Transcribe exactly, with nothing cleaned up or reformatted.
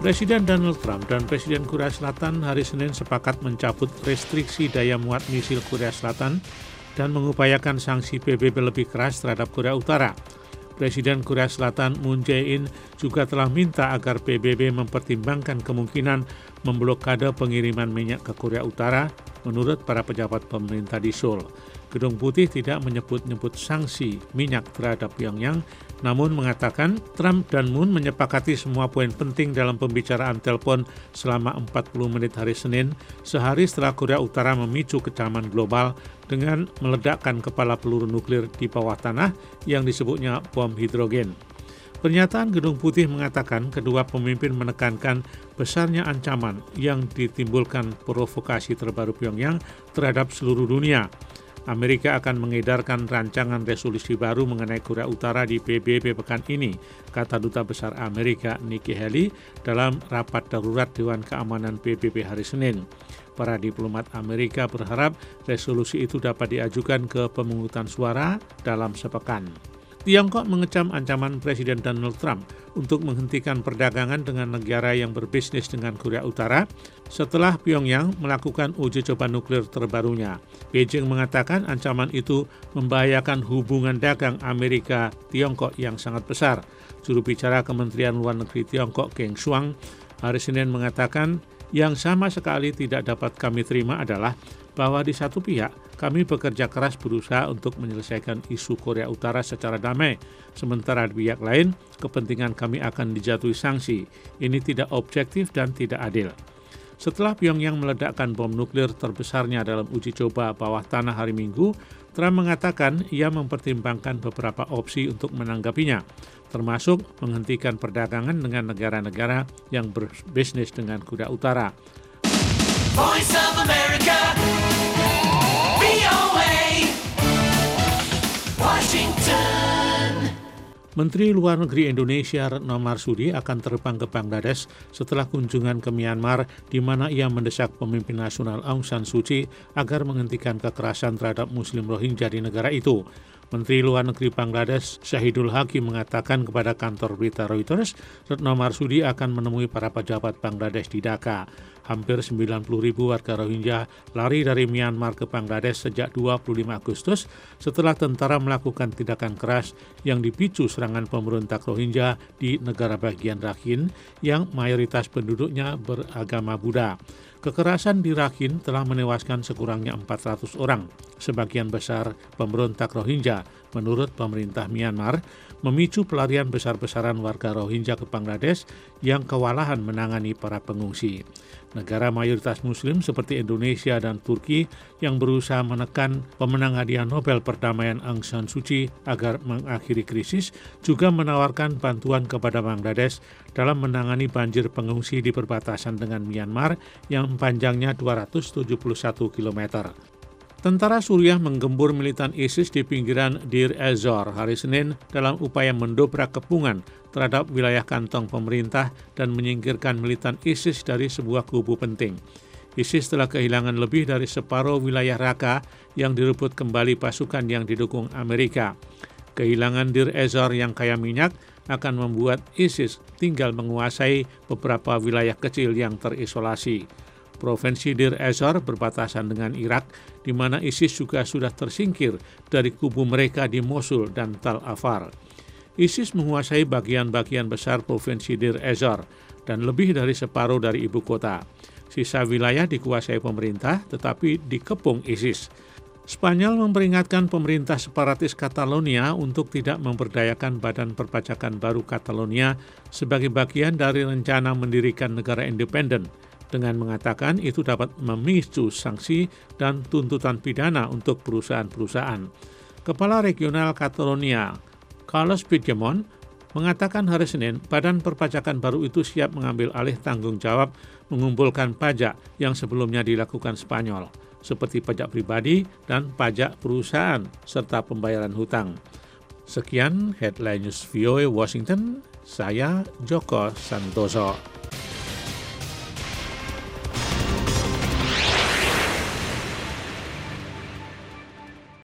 Presiden Donald Trump dan Presiden Korea Selatan hari Senin sepakat mencabut restriksi daya muat misil Korea Selatan dan mengupayakan sanksi P B B lebih keras terhadap Korea Utara. Presiden Korea Selatan Moon Jae-in juga telah minta agar P B B mempertimbangkan kemungkinan memblokade pengiriman minyak ke Korea Utara menurut para pejabat pemerintah di Seoul. Gedung Putih tidak menyebut-nyebut sanksi minyak terhadap Pyongyang, namun mengatakan Trump dan Moon menyepakati semua poin penting dalam pembicaraan telepon selama empat puluh menit hari Senin, sehari setelah Korea Utara memicu kecaman global dengan meledakkan kepala peluru nuklir di bawah tanah yang disebutnya bom hidrogen. Pernyataan Gedung Putih mengatakan kedua pemimpin menekankan besarnya ancaman yang ditimbulkan provokasi terbaru Pyongyang terhadap seluruh dunia. Amerika akan mengedarkan rancangan resolusi baru mengenai Korea Utara di P B B pekan ini, kata Duta Besar Amerika Nikki Haley dalam rapat darurat Dewan Keamanan P B B hari Senin. Para diplomat Amerika berharap resolusi itu dapat diajukan ke pemungutan suara dalam sepekan. Tiongkok mengecam ancaman Presiden Donald Trump untuk menghentikan perdagangan dengan negara yang berbisnis dengan Korea Utara setelah Pyongyang melakukan uji coba nuklir terbarunya. Beijing mengatakan ancaman itu membahayakan hubungan dagang Amerika-Tiongkok yang sangat besar. Juru bicara Kementerian Luar Negeri Tiongkok Geng Shuang hari Senin mengatakan yang sama sekali tidak dapat kami terima adalah bahwa di satu pihak kami bekerja keras berusaha untuk menyelesaikan isu Korea Utara secara damai, sementara di pihak lain kepentingan kami akan dijatuhi sanksi. Ini tidak objektif dan tidak adil. Setelah Pyongyang meledakkan bom nuklir terbesarnya dalam uji coba bawah tanah hari Minggu, Trump mengatakan ia mempertimbangkan beberapa opsi untuk menanggapinya, termasuk menghentikan perdagangan dengan negara-negara yang berbisnis dengan Korea Utara. Voice of America, V O A, Washington. Menteri Luar Negeri Indonesia Retno Marsudi akan terbang ke Bangladesh setelah kunjungan ke Myanmar di mana ia mendesak pemimpin nasional Aung San Suu Kyi agar menghentikan kekerasan terhadap Muslim Rohingya di negara itu. Menteri Luar Negeri Bangladesh Shahidul Hakim mengatakan kepada kantor berita Reuters, Retno Marsudi akan menemui para pejabat Bangladesh di Dhaka. Hampir sembilan puluh ribu warga Rohingya lari dari Myanmar ke Bangladesh sejak dua puluh lima Agustus setelah tentara melakukan tindakan keras yang dipicu serangan pemberontak Rohingya di negara bagian Rakhine yang mayoritas penduduknya beragama Buddha. Kekerasan di Rakhine telah menewaskan sekurangnya empat ratus orang. Sebagian besar pemberontak Rohingya, menurut pemerintah Myanmar, memicu pelarian besar-besaran warga Rohingya ke Bangladesh yang kewalahan menangani para pengungsi. Negara mayoritas Muslim seperti Indonesia dan Turki yang berusaha menekan pemenang hadiah Nobel Perdamaian Aung San Suu Kyi agar mengakhiri krisis juga menawarkan bantuan kepada Bangladesh dalam menangani banjir pengungsi di perbatasan dengan Myanmar yang panjangnya dua ratus tujuh puluh satu kilometer. Tentara Suriah menggembur militan ISIS di pinggiran Deir ez-Zor hari Senin dalam upaya mendobrak kepungan terhadap wilayah kantong pemerintah dan menyingkirkan militan ISIS dari sebuah kubu penting. ISIS telah kehilangan lebih dari separuh wilayah Raqqa yang direbut kembali pasukan yang didukung Amerika. Kehilangan Deir ez-Zor yang kaya minyak akan membuat ISIS tinggal menguasai beberapa wilayah kecil yang terisolasi. Provinsi Deir ez-Zor berbatasan dengan Irak, di mana ISIS juga sudah tersingkir dari kubu mereka di Mosul dan Tal Afar. ISIS menguasai bagian-bagian besar Provinsi Deir ez-Zor dan lebih dari separuh dari ibu kota. Sisa wilayah dikuasai pemerintah tetapi dikepung ISIS. Spanyol memperingatkan pemerintah separatis Catalonia untuk tidak memberdayakan Badan Perpajakan Baru Catalonia sebagai bagian dari rencana mendirikan negara independen, dengan mengatakan itu dapat memicu sanksi dan tuntutan pidana untuk perusahaan-perusahaan. Kepala Regional Catalonia, Carles Puigdemont, mengatakan hari Senin Badan Perpajakan baru itu siap mengambil alih tanggung jawab mengumpulkan pajak yang sebelumnya dilakukan Spanyol, seperti pajak pribadi dan pajak perusahaan serta pembayaran hutang. Sekian Headline News V O A Washington, saya Joko Santoso.